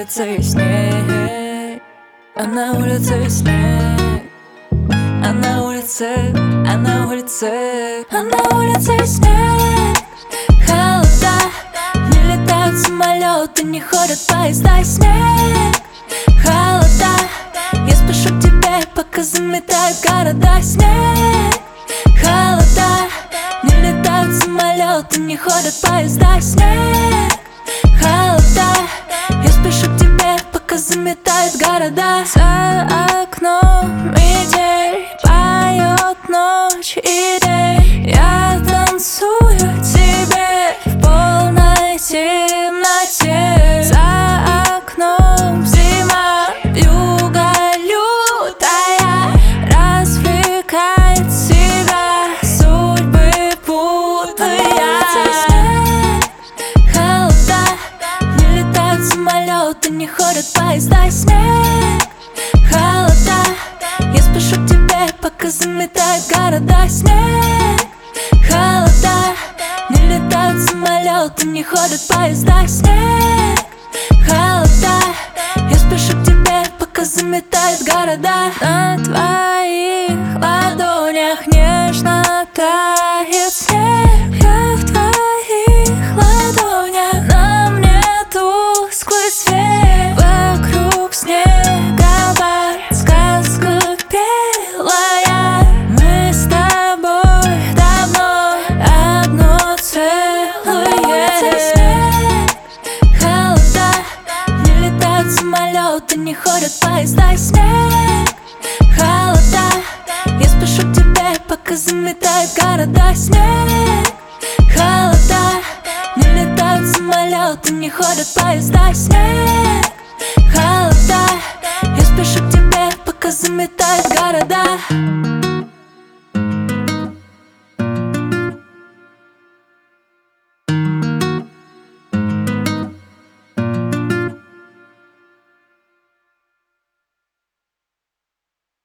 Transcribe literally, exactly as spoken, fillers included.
улице снег, а на улице снег, а на улице, а на улице, а на улице снег. Холода, не летают самолеты, не ходят поезда. Снег, холода, я спешу к тебе, пока заметают города. Снег, холода, не летают самолеты, не ходят поезда. Снег, холода, я спешу к тебе, пока заметают города. За окном метель, поет ночь и день. Я танцую тебе в полной темноте. За окном зима, вьюга лютая развлекает себя, судьбы путая. Холода, не летают самолеты, не ходят поезда. Снег, холода, я спешу к тебе, пока заметают города. Снег, холода, не летают самолеты, не ходят поезда. Снег, холода, я спешу к тебе, пока заметают города. На твоих ладонях нежно тает снег. Я в твоих ладонях, на мне тусклый свет. Вокруг снеговая сказка белая. Мы с тобой давно одно целое. Снег, холода, не летают самолеты, не ходят поезда. Снег, холода, я спешу к тебе, пока заметают города. Снег, холода, не летают самолеты, не ходят поезда. Снег, холода, я спешу к тебе, пока заметают города.